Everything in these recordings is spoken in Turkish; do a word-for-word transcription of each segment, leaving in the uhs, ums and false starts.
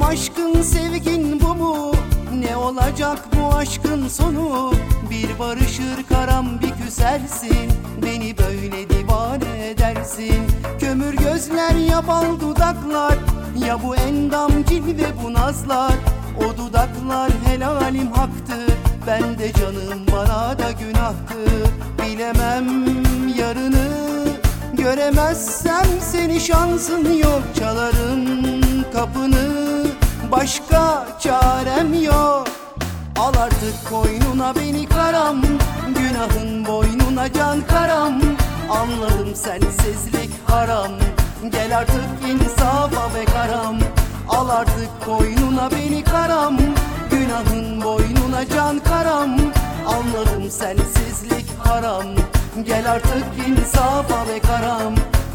aşkın sevgin bu mu? Ne olacak bu aşkın sonu? Bir barışır karam bir küsersin, beni böyle divane edersin. Kömür gözler ya bal dudaklar, ya bu endam cilve bu nazlar. O dudaklar helalim haktır, ben de canım bana da günahtır. Bilemem yarını, göremezsem seni şansın yok. Çalarım kapını, başka çarem yok. Al artık koynuna beni karam, günahın boynuna can karam. Anladım sensizlik haram, gel artık insafa be karam. Al artık koynuna beni karam, günahın boynuna can karam. Anladım sensizlik haram, gel artık insafa be karam.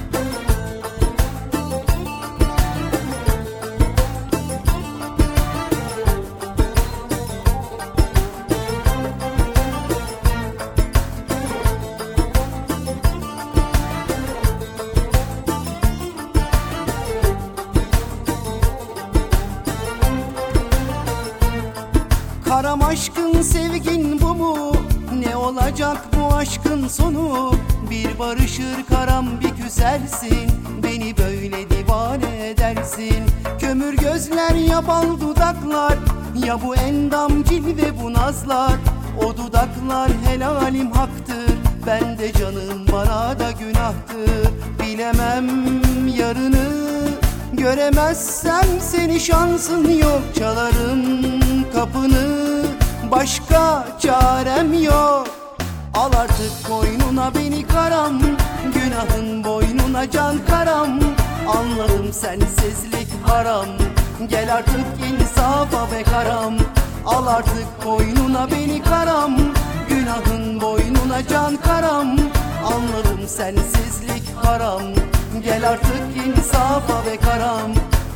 Karam aşkın sevgin bu mu? Ne olacak bu aşkın sonu? Bir barışır karam bir küsersin, beni böyle divane edersin. Kömür gözler ya bal dudaklar, ya bu endam cilve bu nazlar. O dudaklar helalim haktır, ben de canım bana da günahtır. Bilemem yarını, göremezsem seni şansın yok. Çalarım kapını, başka çarem yok. Al artık koynuna beni karam, günahın boynuna can karam. Anladım sensizlik haram, gel artık insafa be karam. Al artık koynuna beni karam, günahın boynuna can karam. Anladım sensizlik haram, gel artık insafa be karam.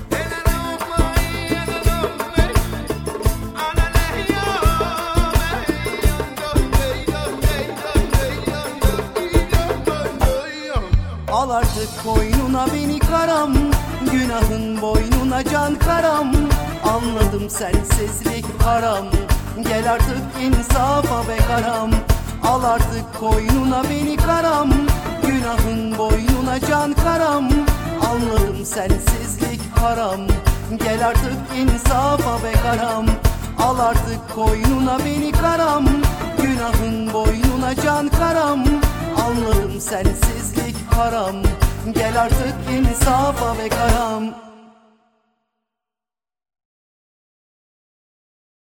Al artık koynuna beni karam, günahın boynuna can karam. Anladım sensizlik haram, gel artık insafa be karam. Al artık koynuna beni karam, günahın boynuna can karam. Anladım sensizlik haram, gel artık insafa be karam. Al artık koynuna beni karam, günahın boynuna can karam. Anladım sensizlik haram, gel artık insafa be karam.